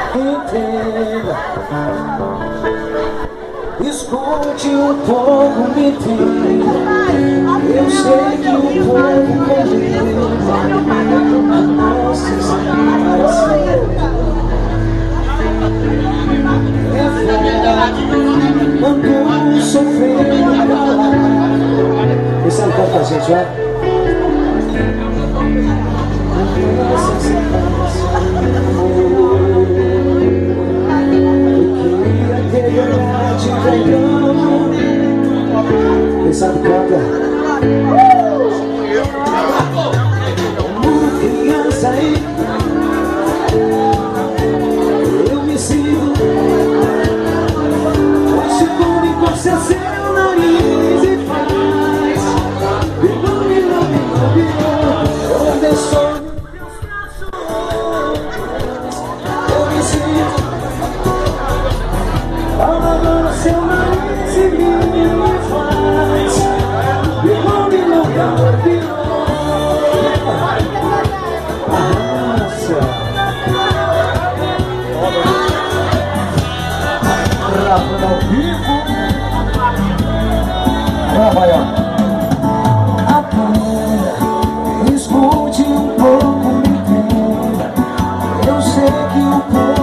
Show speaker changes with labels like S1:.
S1: Entenda, escute um pouco, me entenda. Eu sei que um pouco complica a nossa separação. É verdade, quando sofrendo calado. Esse é o canto da gente, ó. Nossa separação. Quem sabe canta. Como criança aí, eu me sinto. Hoje como encosta seu nariz e faz onde eu sou. Eu me sinto. Fala seu nariz e me faz Rafa ao vivo. Vai, ó. Aprenda, escute um pouco, me entenda. Eu sei que o povo